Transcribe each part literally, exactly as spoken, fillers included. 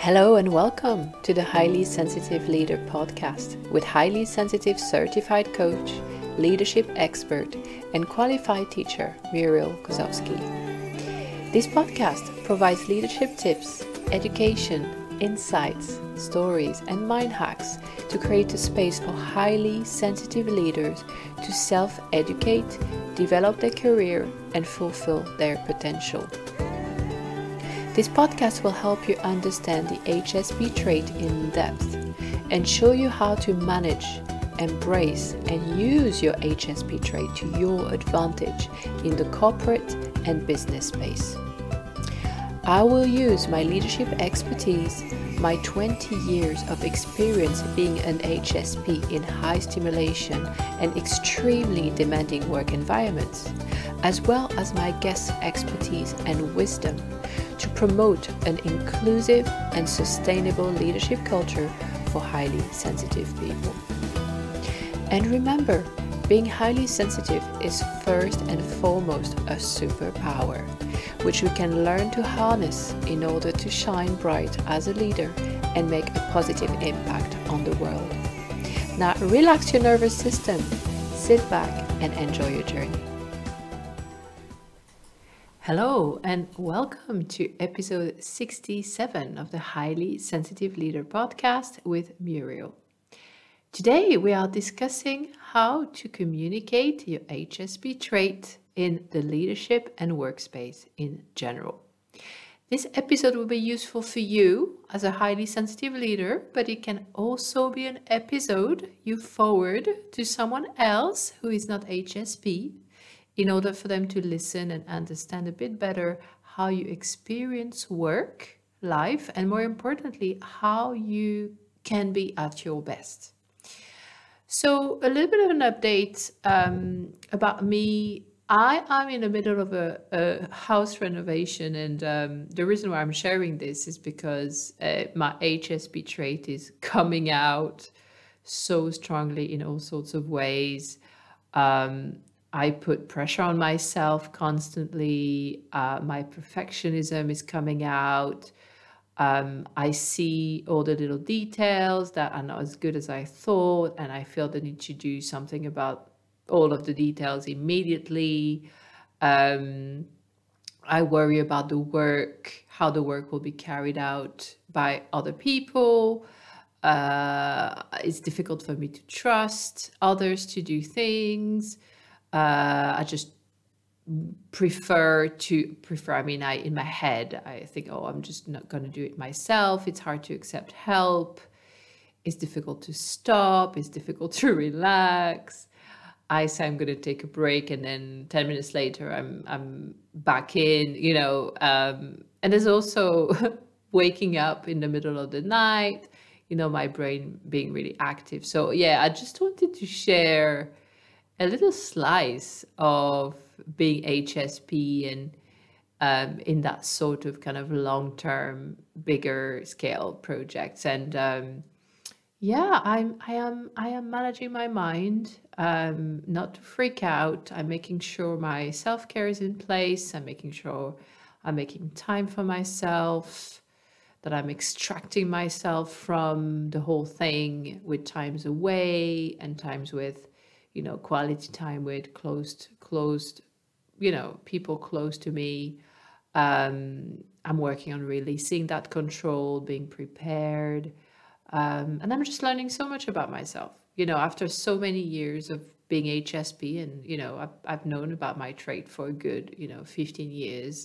Hello and welcome to the Highly Sensitive Leader podcast with highly sensitive certified coach, leadership expert, and qualified teacher Muriel Kozowski. This podcast provides leadership tips, education, insights, stories, and mind hacks to create a space for highly sensitive leaders to self-educate, develop their career, and fulfill their potential. This podcast will help you understand the H S P trait in depth and show you how to manage, embrace, and use your H S P trait to your advantage in the corporate and business space. I will use my leadership expertise, my twenty years of experience being an H S P in high stimulation and extremely demanding work environments, as well as my guest expertise and wisdom to promote an inclusive and sustainable leadership culture for highly sensitive people. And remember, being highly sensitive is first and foremost a superpower, which we can learn to harness in order to shine bright as a leader and make a positive impact on the world. Now relax your nervous system, sit back and enjoy your journey. Hello and welcome to episode sixty-seven of the Highly Sensitive Leader podcast with Muriel. Today we are discussing how to communicate your H S P trait in the leadership and workspace in general. This episode will be useful for you as a highly sensitive leader, but it can also be an episode you forward to someone else who is not H S P in order for them to listen and understand a bit better how you experience work, life, and more importantly, how you can be at your best. So a little bit of an update um, about me. I am in the middle of a, a house renovation, and um, the reason why I'm sharing this is because uh, my H S P trait is coming out so strongly in all sorts of ways. Um, I put pressure on myself constantly. Uh, my perfectionism is coming out. Um, I see all the little details that are not as good as I thought, and I feel the need to do something about all of the details immediately. Um, I worry about the work, how the work will be carried out by other people. Uh, it's difficult for me to trust others to do things. Uh, I just prefer to prefer, I mean, I, in my head, I think, oh, I'm just not going to do it myself. It's hard to accept help. It's difficult to stop. It's difficult to relax. I say I'm going to take a break, and then ten minutes later, I'm, I'm back in, you know, um, and there's also waking up in the middle of the night, you know, my brain being really active. So yeah, I just wanted to share a little slice of being H S P and um, in that sort of kind of long-term, bigger scale projects. And um, yeah, I'm I am I am managing my mind, um, not to freak out. I'm making sure my self-care is in place. I'm making sure I'm making time for myself, that I'm extracting myself from the whole thing with times away and times with, you know, quality time with closed, closed, you know, people close to me. Um, I'm working on releasing that control, being prepared. Um, and I'm just learning so much about myself, you know, after so many years of being H S P, and, you know, I've, I've known about my trait for a good, you know, fifteen years.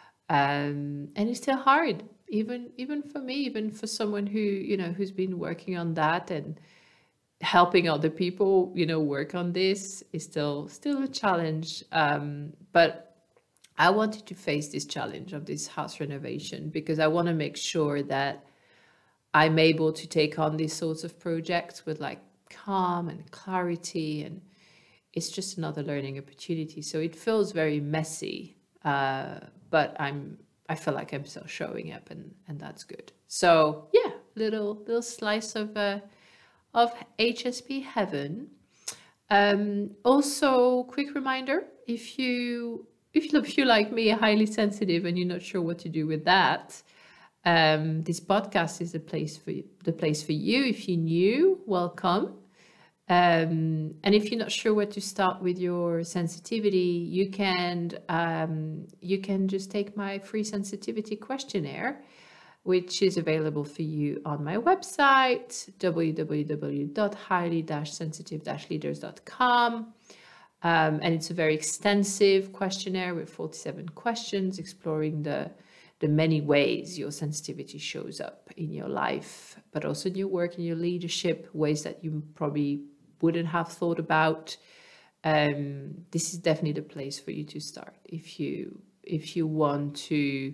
Um, and it's still hard, even, even for me, even for someone who, you know, who's been working on that and helping other people, you know, work on this is still still a challenge. Um, but I wanted to face this challenge of this house renovation because I want to make sure that I'm able to take on these sorts of projects with like calm and clarity, and it's just another learning opportunity. So it feels very messy, uh, but I'm I feel like I'm still showing up, and and that's good. So yeah, little little slice of uh, of H S P heaven. Um, also, quick reminder, if you if you if you like me are highly sensitive and you're not sure what to do with that, Um, this podcast is the place for you, the place for you. If you're new, welcome. Um, and if you're not sure where to start with your sensitivity, you can um, you can just take my free sensitivity questionnaire, which is available for you on my website, w w w dot highly sensitive leaders dot com. Um, and it's a very extensive questionnaire with forty-seven questions exploring the, the many ways your sensitivity shows up in your life, but also in your work, in your leadership, ways that you probably wouldn't have thought about. Um, this is definitely the place for you to start if you if you want to,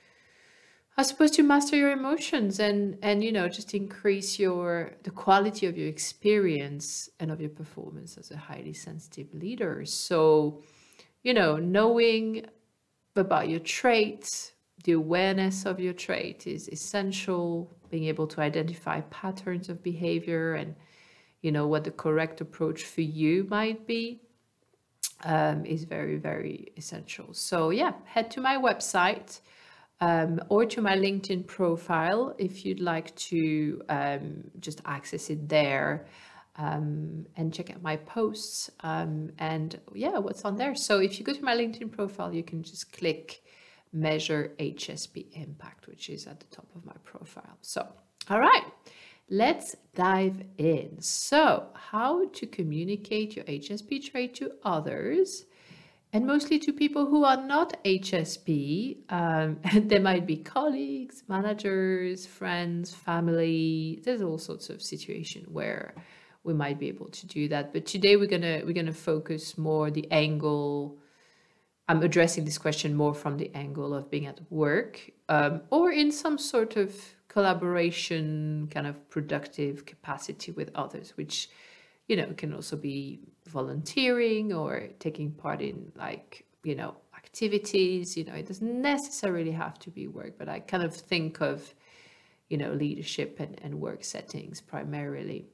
I suppose, to master your emotions and and you know just increase your the quality of your experience and of your performance as a highly sensitive leader. So, you know, knowing about your traits, the awareness of your trait is essential. Being able to identify patterns of behavior and you know what the correct approach for you might be um, is very, very essential. So yeah, head to my website um, or to my LinkedIn profile if you'd like to um, just access it there um, and check out my posts um, and yeah, what's on there. So if you go to my LinkedIn profile, you can just click measure H S P impact, which is at the top of my profile. So, all right. Let's dive in. So, how to communicate your H S P trait to others, and mostly to people who are not H S P. Um, and they might be colleagues, managers, friends, family. There's all sorts of situations where we might be able to do that. But today we're gonna we're gonna focus more the angle. I'm addressing this question more from the angle of being at work um, or in some sort of collaboration, kind of productive capacity with others, which, you know, can also be volunteering or taking part in like, you know, activities. You know, it doesn't necessarily have to be work, but I kind of think of, you know, leadership and, and work settings primarily.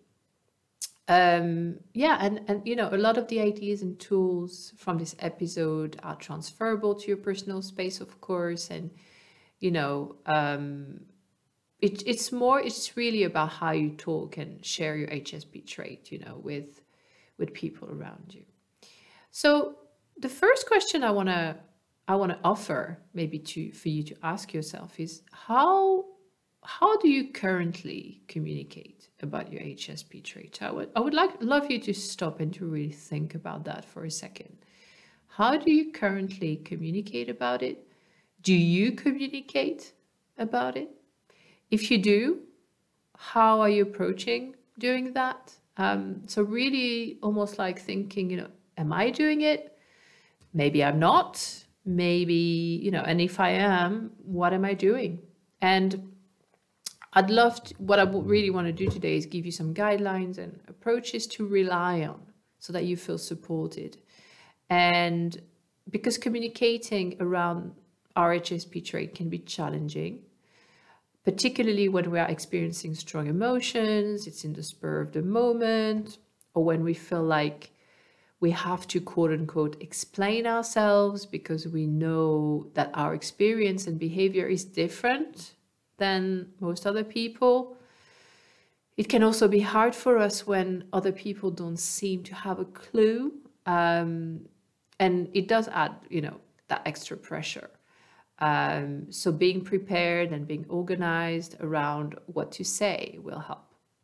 Um, yeah, and, and, you know, a lot of the ideas and tools from this episode are transferable to your personal space, of course. And, you know, um, it, it's more, it's really about how you talk and share your H S P trait, you know, with, with people around you. So the first question I want to, I want to offer maybe to, for you to ask yourself is how, how do you currently communicate about your H S P trait? I would, I would like, love you to stop and to really think about that for a second. How do you currently communicate about it? Do you communicate about it? If you do, how are you approaching doing that? Um, so really almost like thinking, you know, am I doing it? Maybe I'm not. Maybe, you know, and if I am, what am I doing? And I'd love to, what I really want to do today is give you some guidelines and approaches to rely on so that you feel supported. And because communicating around our H S P trait can be challenging, particularly when we are experiencing strong emotions, it's in the spur of the moment, or when we feel like we have to quote unquote explain ourselves because we know that our experience and behavior is different than most other people. It can also be hard for us when other people don't seem to have a clue. Um, and it does add, you know, that extra pressure. Um, so being prepared and being organized around what to say will help.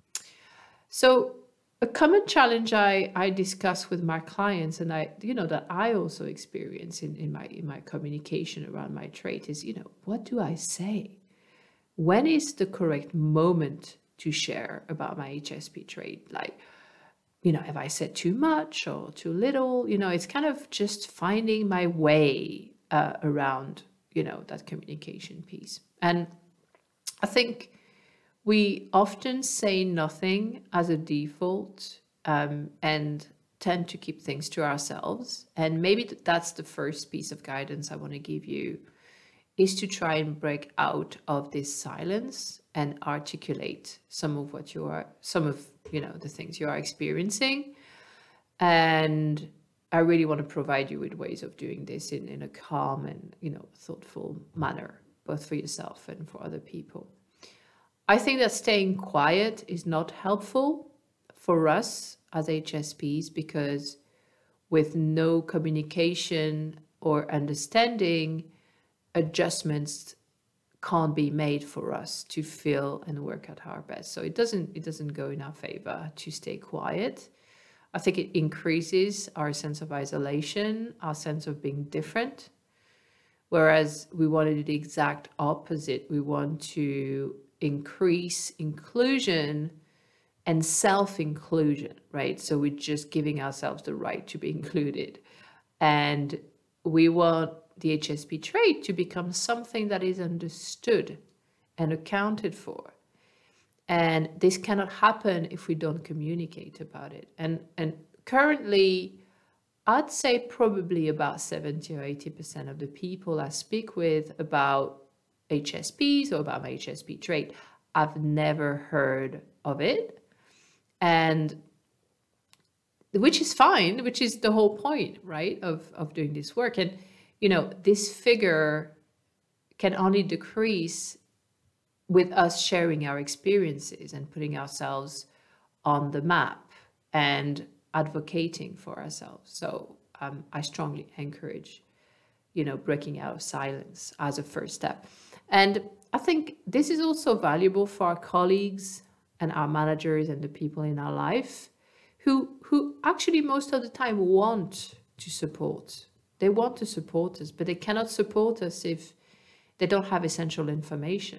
So a common challenge I, I discuss with my clients and I, you know, that I also experience in, in my in my communication around my trait is, you know, what do I say? When is the correct moment to share about my H S P trait? Like, you know, have I said too much or too little? You know, it's kind of just finding my way uh, around, you know, that communication piece. And I think we often say nothing as a default um, and tend to keep things to ourselves. And maybe that's the first piece of guidance I want to give you, is to try and break out of this silence and articulate some of what you are, some of, you know, the things you are experiencing. And I really want to provide you with ways of doing this in, in a calm and, you know, thoughtful manner. both for yourself and for other people. I think that staying quiet is not helpful for us as H S Ps, because with no communication or understanding, adjustments can't be made for us to feel and work at our best. So it doesn't it doesn't go in our favor to stay quiet. I think it increases our sense of isolation, our sense of being different. Whereas we want to do the exact opposite. We want to increase inclusion and self-inclusion, right? So we're just giving ourselves the right to be included. And we want the H S P trait to become something that is understood and accounted for. And this cannot happen if we don't communicate about it. And, and currently, I'd say probably about seventy or eighty percent of the people I speak with about H S Ps or about my H S P trait, I've never heard of it. And which is fine, which is the whole point, right, of, of doing this work. And, you know, this figure can only decrease with us sharing our experiences and putting ourselves on the map and advocating for ourselves. So um, I strongly encourage, you know, breaking out of silence as a first step. And I think this is also valuable for our colleagues and our managers and the people in our life who who actually most of the time want to support. They want to support us, but they cannot support us if they don't have essential information.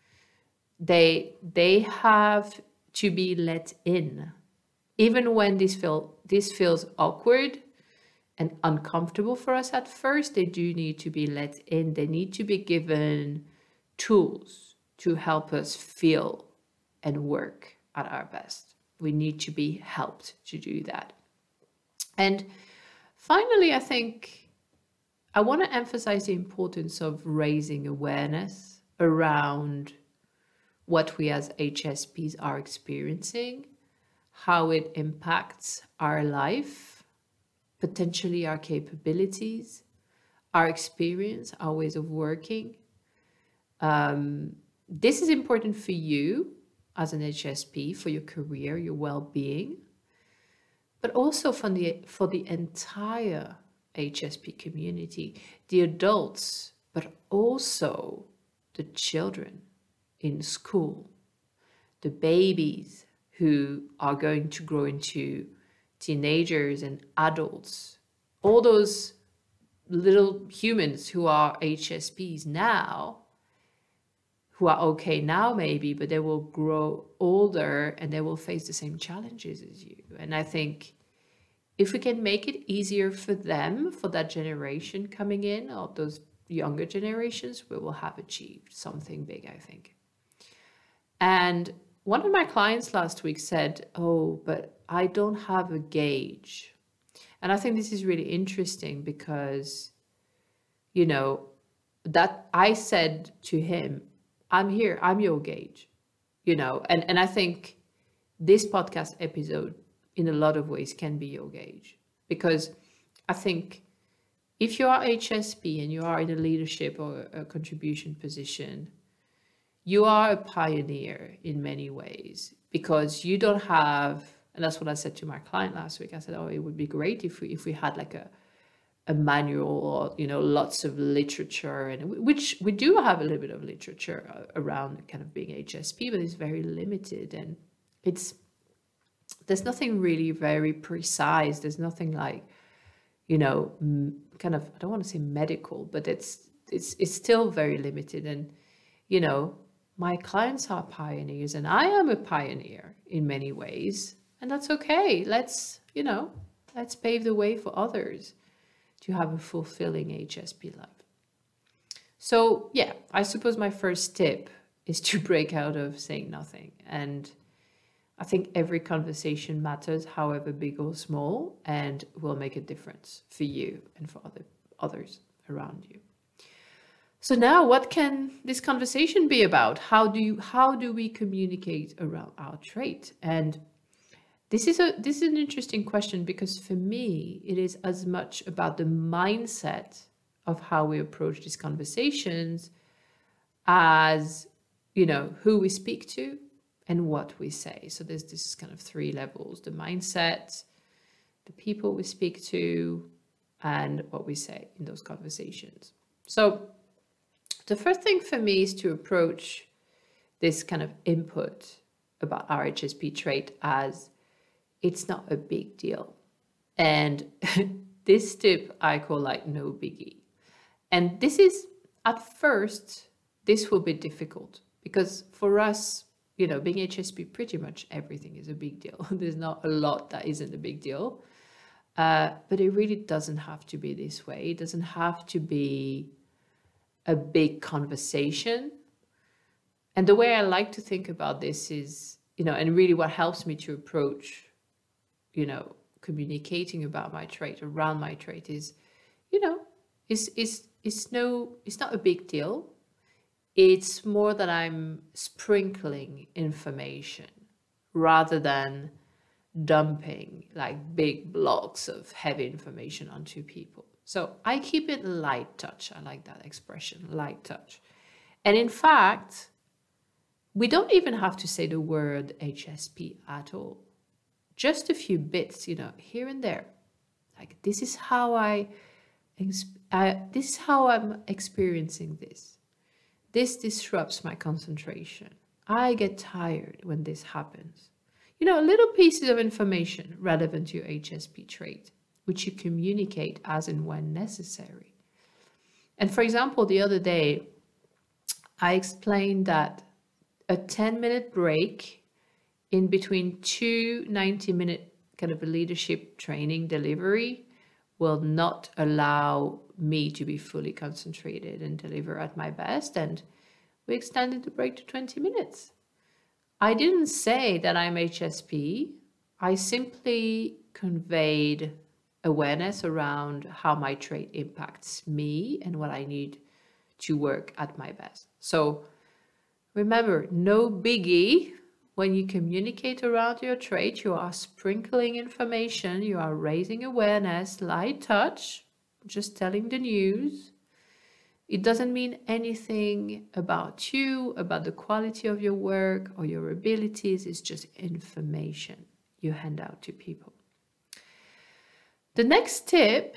They they have to be let in. Even when this feel this feels awkward and uncomfortable for us at first, they do need to be let in. They need to be given tools to help us feel and work at our best. We need to be helped to do that. And finally, I think I want to emphasize the importance of raising awareness around what we as H S Ps are experiencing, how it impacts our life, potentially our capabilities, our experience, our ways of working. Um, this is important for you as an H S P, for your career, your well-being, but also for the, for the entire H S P community, the adults, but also the children in school, the babies who are going to grow into teenagers and adults, all those little humans who are H S Ps now, who are okay now maybe, but they will grow older and they will face the same challenges as you. And I think if we can make it easier for them, for that generation coming in, or those younger generations, we will have achieved something big, I think. And one of my clients last week said, oh, but I don't have a gauge. And I think this is really interesting because, you know, that I said to him, I'm here, I'm your gauge, you know, and, and I think this podcast episode in a lot of ways can be your gauge, because I think if you are H S P and you are in a leadership or a contribution position, you are a pioneer in many ways, because you don't have, and that's what I said to my client last week. I said, oh, it would be great if we if we had like a a manual or, you know, lots of literature, and which we do have a little bit of literature around kind of being H S P, but it's very limited, and it's there's nothing really very precise. There's nothing like, you know, kind of, I don't want to say medical, but it's it's it's still very limited. And, you know, my clients are pioneers and I am a pioneer in many ways, and that's okay. Let's, you know, let's pave the way for others to have a fulfilling H S P life. So yeah, I suppose my first tip is to break out of saying nothing. And I think every conversation matters, however big or small, and will make a difference for you and for other others around you. So now, what can this conversation be about? How do you, how do we communicate around our trait? And this is a this is an interesting question, because for me, it is as much about the mindset of how we approach these conversations as, you know, who we speak to and what we say. So there's this kind of three levels: the mindset, the people we speak to, and what we say in those conversations. So the first thing for me is to approach this kind of input about our H S P trait as it's not a big deal. And this tip I call like no biggie. And this is, at first, this will be difficult because for us, you know, being H S P, pretty much everything is a big deal. There's not a lot that isn't a big deal. Uh, but it really doesn't have to be this way. It doesn't have to be a big conversation. And the way I like to think about this is, you know, and really what helps me to approach, you know, communicating about my trait, around my trait is, you know, it's, it's, it's no, it's not a big deal. It's more that I'm sprinkling information rather than dumping like big blocks of heavy information onto people. So I keep it light touch. I like that expression, light touch. And in fact, we don't even have to say the word H S P at all. Just a few bits, you know, here and there. Like, this is how I, uh, this is how I'm experiencing this. This disrupts my concentration. I get tired when this happens. You know, little pieces of information relevant to your H S P trait, which you communicate as and when necessary. And for example, the other day, I explained that a ten minute break in between two ninety minute kind of a leadership training delivery will not allow me to be fully concentrated and deliver at my best. And we extended the break to twenty minutes. I didn't say that I'm H S P. I simply conveyed awareness around how my trait impacts me and what I need to work at my best. So remember, no biggie. When you communicate around your trait, you are sprinkling information, you are raising awareness, light touch, just telling the news. It doesn't mean anything about you, about the quality of your work or your abilities. It's just information you hand out to people. The next tip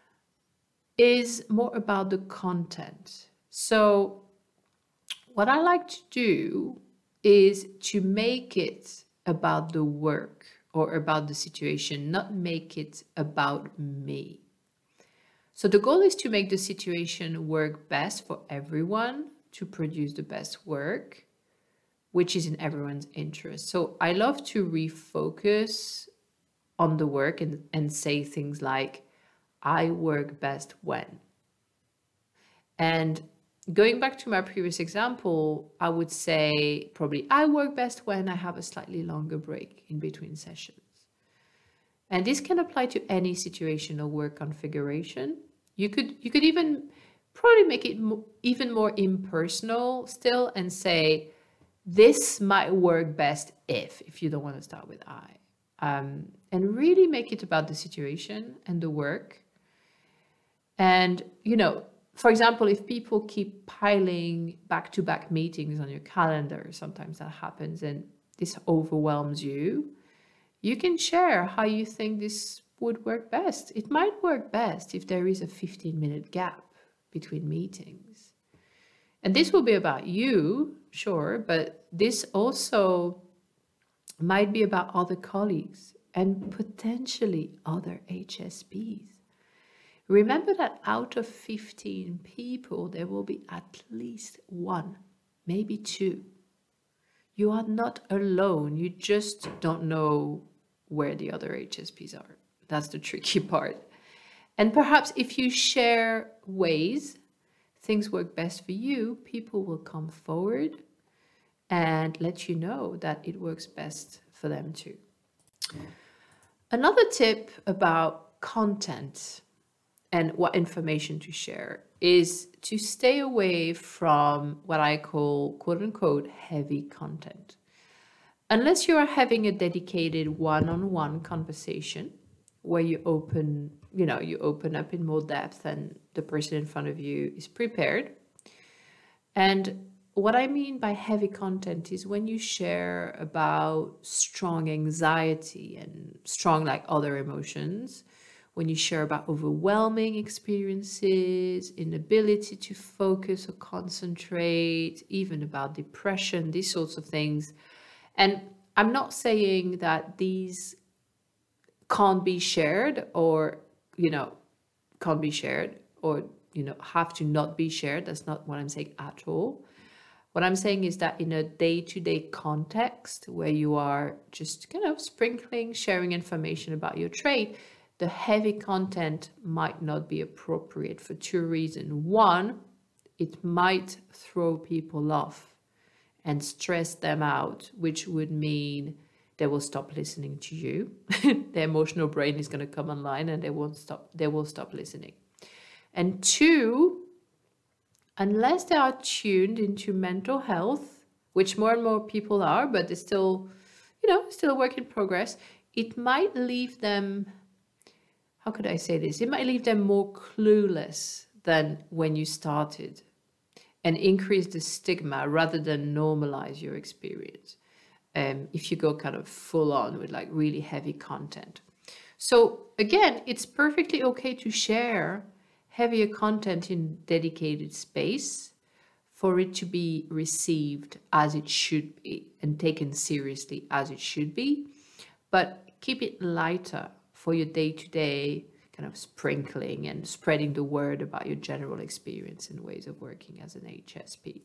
is more about the content. So what I like to do is to make it about the work or about the situation, not make it about me. So the goal is to make the situation work best for everyone, to produce the best work, which is in everyone's interest. So I love to refocus on the work and, and say things like, I work best when. And going back to my previous example, I would say probably I work best when I have a slightly longer break in between sessions. And this can apply to any situation or work configuration. You could, you could even probably make it mo- even more impersonal still and say, this might work best if, if you don't want to start with I. Um, and really make it about the situation and the work. And, you know, for example, if people keep piling back-to-back meetings on your calendar, sometimes that happens and this overwhelms you, you can share how you think this would work best. It might work best if there is a fifteen minute gap between meetings. And this will be about you, sure, but this also might be about other colleagues and potentially other H S Ps. Remember that out of fifteen people, there will be at least one, maybe two. You are not alone. You just don't know where the other H S Ps are. That's the tricky part. And perhaps if you share ways things work best for you, people will come forward and let you know that it works best for them too. Another tip about content and what information to share is to stay away from what I call quote unquote heavy content. Unless you are having a dedicated one-on-one conversation where you open, you know, you open up in more depth and the person in front of you is prepared. And what I mean by heavy content is when you share about strong anxiety and strong, like, other emotions, when you share about overwhelming experiences, inability to focus or concentrate, even about depression, these sorts of things. And I'm not saying that these can't be shared or, you know, can't be shared or, you know, have to not be shared. That's not what I'm saying at all. What I'm saying is that in a day-to-day context where you are just kind of sprinkling, sharing information about your trade, the heavy content might not be appropriate for two reasons. One, it might throw people off and stress them out, which would mean they will stop listening to you. Their emotional brain is going to come online and they won't stop, they will stop listening. And two, unless they are tuned into mental health, which more and more people are, but it's still, you know, still a work in progress, it might leave them, how could I say this? It might leave them more clueless than when you started and increase the stigma rather than normalize your experience. Um, if you go kind of full on with like really heavy content. So again, it's perfectly okay to share heavier content in dedicated space for it to be received as it should be and taken seriously as it should be, but keep it lighter for your day-to-day kind of sprinkling and spreading the word about your general experience and ways of working as an H S P.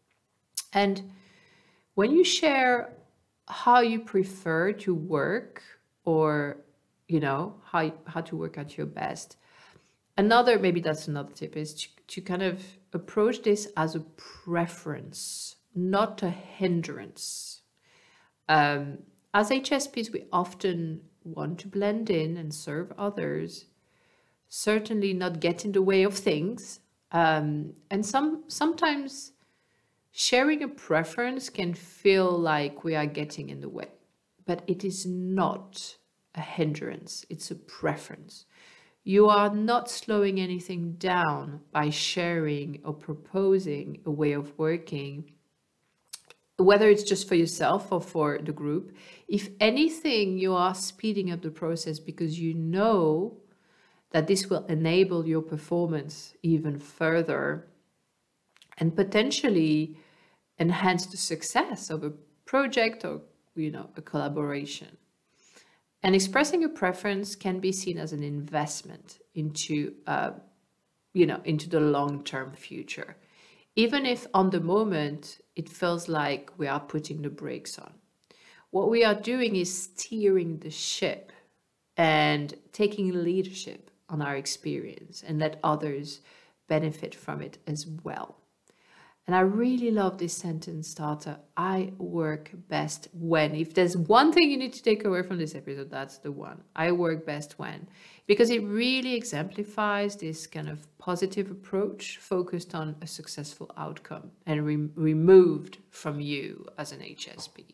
And when you share how you prefer to work or, you know, how, how to work at your best, another, maybe that's another tip, is to, to kind of approach this as a preference, not a hindrance. Um, as H S Ps, we often want to blend in and serve others, certainly not get in the way of things. Um, and some sometimes sharing a preference can feel like we are getting in the way, but it is not a hindrance, it's a preference. You are not slowing anything down by sharing or proposing a way of working, whether it's just for yourself or for the group. If anything, you are speeding up the process because you know that this will enable your performance even further and potentially enhance the success of a project or, you know, a collaboration. And expressing a preference can be seen as an investment into, uh, you know, into the long-term future, even if on the moment it feels like we are putting the brakes on. What we are doing is steering the ship and taking leadership on our experience and let others benefit from it as well. And I really love this sentence starter. I work best when. If there's one thing you need to take away from this episode, that's the one. I work best when. Because it really exemplifies this kind of positive approach focused on a successful outcome and re- removed from you as an H S P.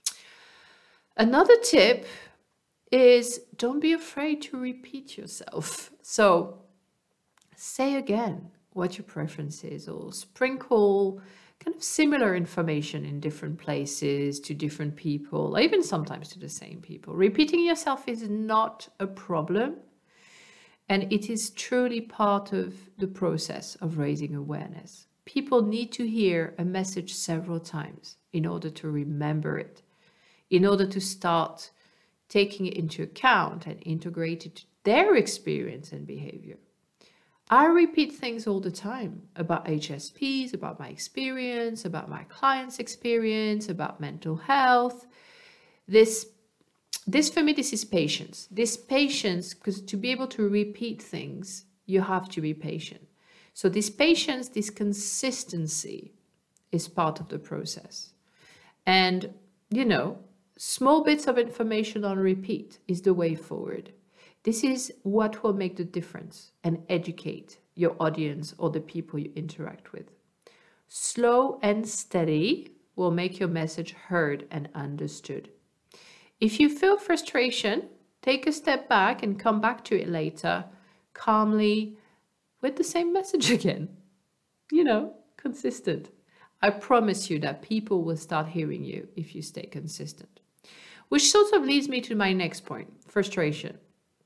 Another tip is don't be afraid to repeat yourself. So say again what your preference is, or sprinkle kind of similar information in different places to different people, or even sometimes to the same people. Repeating yourself is not a problem, and it is truly part of the process of raising awareness. People need to hear a message several times in order to remember it, in order to start taking it into account and integrate it to their experience and behavior. I repeat things all the time about H S Ps, about my experience, about my clients' experience, about mental health. This, this for me, this is patience. This patience, because to be able to repeat things, you have to be patient. So this patience, this consistency is part of the process. And, you know, small bits of information on repeat is the way forward. This is what will make the difference and educate your audience or the people you interact with. Slow and steady will make your message heard and understood. If you feel frustration, take a step back and come back to it later, calmly, with the same message again. You know, consistent. I promise you that people will start hearing you if you stay consistent. Which sort of leads me to my next point, frustration.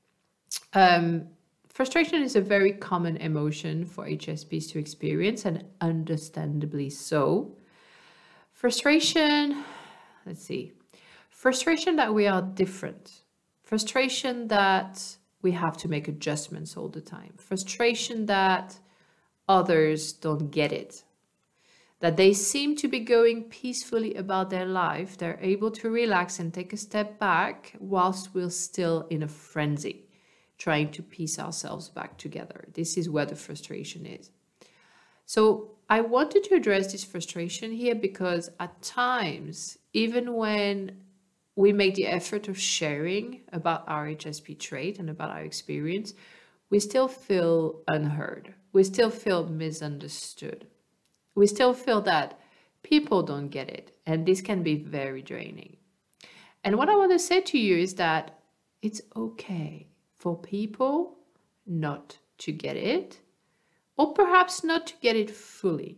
Um, frustration is a very common emotion for H S Ps to experience, and understandably so. Frustration, let's see, frustration that we are different, frustration that we have to make adjustments all the time, frustration that others don't get it, that they seem to be going peacefully about their life, they're able to relax and take a step back whilst we're still in a frenzy, trying to piece ourselves back together. This is where the frustration is. So I wanted to address this frustration here because at times, even when we make the effort of sharing about our H S P trait and about our experience, we still feel unheard. We still feel misunderstood. We still feel that people don't get it, and this can be very draining. And what I want to say to you is that it's okay for people not to get it, or perhaps not to get it fully.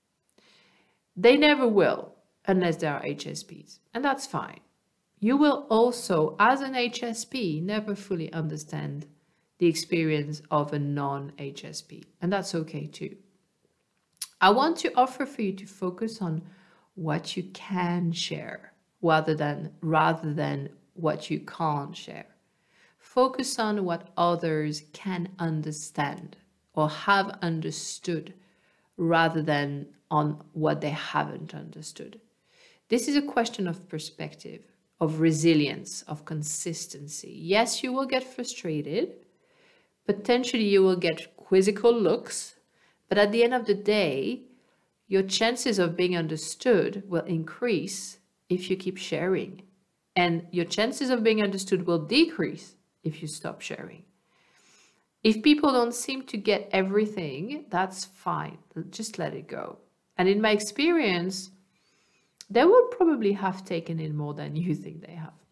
They never will, unless they are H S Ps, and that's fine. You will also, as an H S P, never fully understand the experience of a non-H S P, and that's okay too. I want to offer for you to focus on what you can share rather than, rather than what you can't share. Focus on what others can understand or have understood rather than on what they haven't understood. This is a question of perspective, of resilience, of consistency. Yes, you will get frustrated. Potentially you will get quizzical looks, but at the end of the day, your chances of being understood will increase if you keep sharing. And your chances of being understood will decrease if you stop sharing. If people don't seem to get everything, that's fine. Just let it go. And in my experience, they will probably have taken in more than you think they have.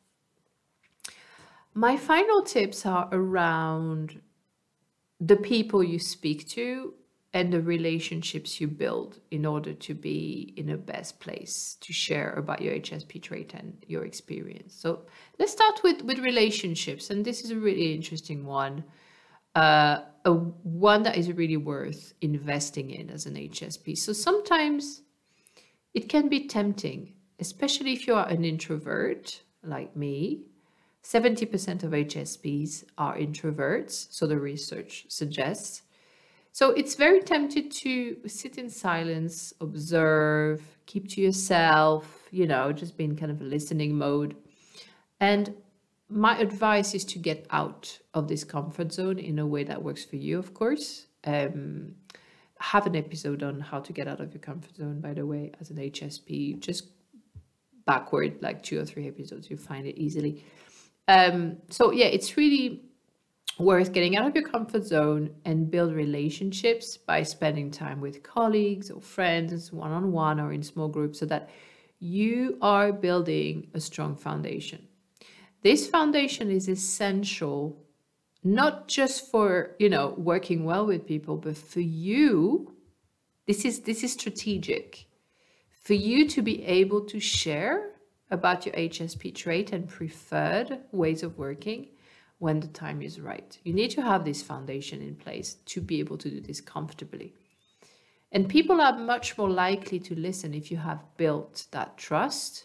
My final tips are around the people you speak to and the relationships you build in order to be in a best place to share about your H S P trait and your experience. So let's start with, with relationships. And this is a really interesting one. Uh, a, one that is really worth investing in as an H S P. So sometimes it can be tempting, especially if you are an introvert like me. seventy percent of H S Ps are introverts, so the research suggests. So it's very tempting to sit in silence, observe, keep to yourself, you know, just be in kind of a listening mode. And my advice is to get out of this comfort zone in a way that works for you, of course. Um, have an episode on how to get out of your comfort zone, by the way, as an H S P. Just backward, like two or three episodes, you find it easily. Um, so yeah, it's really worth getting out of your comfort zone and build relationships by spending time with colleagues or friends, one-on-one or in small groups, so that you are building a strong foundation. This foundation is essential, not just for, you know, working well with people, but for you, this is, this is strategic, for you to be able to share about your H S P trait and preferred ways of working when the time is right. You need to have this foundation in place to be able to do this comfortably. And people are much more likely to listen if you have built that trust.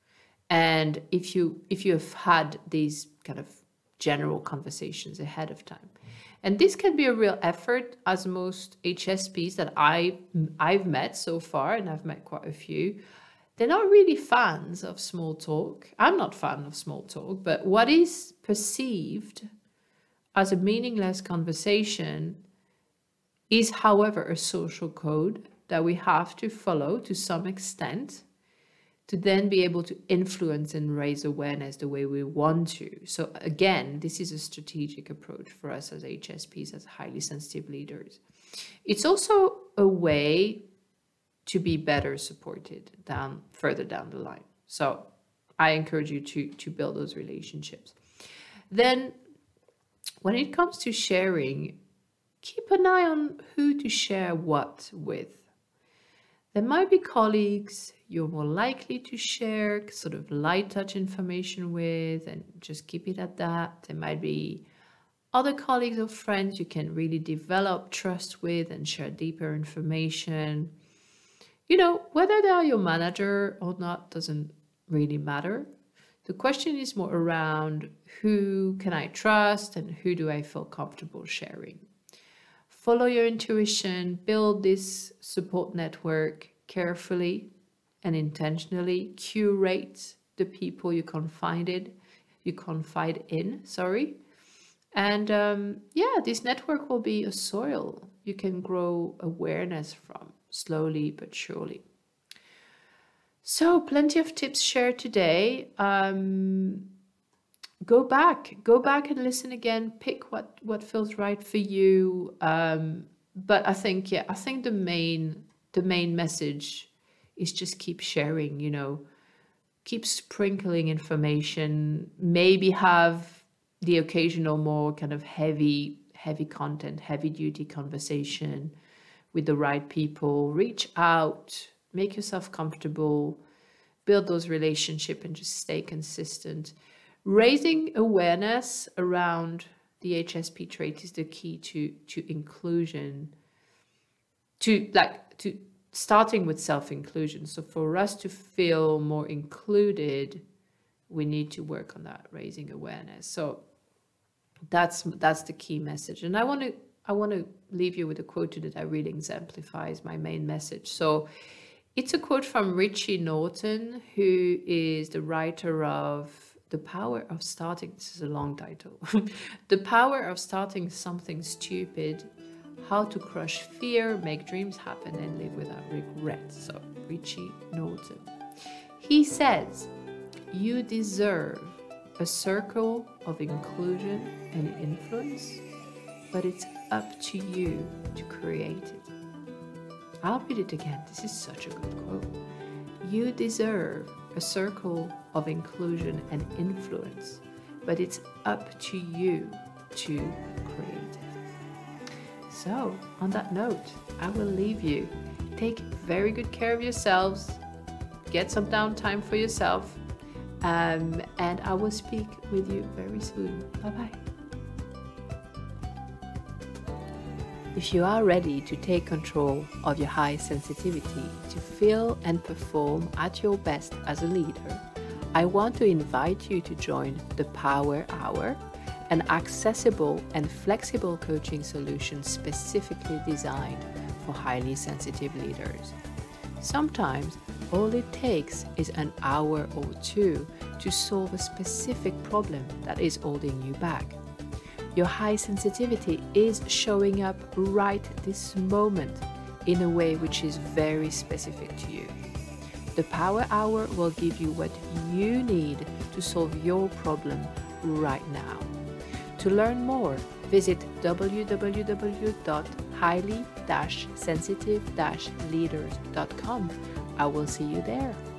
And if you if you have had these kind of general conversations ahead of time. And this can be a real effort, as most H S Ps that I, I've met so far, and I've met quite a few, they're not really fans of small talk. I'm not a fan of small talk, but what is perceived as a meaningless conversation is, however, a social code that we have to follow to some extent to then be able to influence and raise awareness the way we want to. So again, this is a strategic approach for us as H S Ps, as highly sensitive leaders. It's also a way to be better supported down further down the line. So I encourage you to, to build those relationships. Then when it comes to sharing, keep an eye on who to share what with. There might be colleagues you're more likely to share sort of light touch information with and just keep it at that. There might be other colleagues or friends you can really develop trust with and share deeper information. You know, whether they are your manager or not doesn't really matter. The question is more around who can I trust and who do I feel comfortable sharing. Follow your intuition, build this support network carefully and intentionally. Curate the people you confided, you confide in, sorry. And um, yeah, this network will be a soil you can grow awareness from, slowly but surely. So plenty of tips shared today. Um, go back, go back and listen again. Pick what, what feels right for you. Um, but I think, yeah, I think the main, the main message is just keep sharing, you know, keep sprinkling information, maybe have the occasional more kind of heavy, heavy content, heavy duty conversation with the right people. Reach out, make yourself comfortable, build those relationships and just stay consistent. Raising awareness around the H S P trait is the key to, to inclusion, to like, to starting with self-inclusion. So for us to feel more included, we need to work on that, raising awareness. So that's that's the key message. And I want to I want to leave you with a quote that I really exemplifies my main message. So it's a quote from Richie Norton, who is the writer of The Power of Starting, this is a long title, The Power of Starting Something Stupid, How to Crush Fear, Make Dreams Happen, and Live Without Regret. So Richie Norton. He says, you deserve a circle of inclusion and influence, but it's up to you to create it. I'll read it again. This is such a good quote. You deserve a circle of inclusion and influence, but it's up to you to create it. So, on that note, I will leave you. Take very good care of yourselves. Get some downtime for yourself. Um, and I will speak with you very soon. Bye-bye. If you are ready to take control of your high sensitivity to feel and perform at your best as a leader, I want to invite you to join the Power Hour, an accessible and flexible coaching solution specifically designed for highly sensitive leaders. Sometimes all it takes is an hour or two to solve a specific problem that is holding you back. Your high sensitivity is showing up right this moment in a way which is very specific to you. The Power Hour will give you what you need to solve your problem right now. To learn more, visit w w w dot highly sensitive leaders dot com. I will see you there.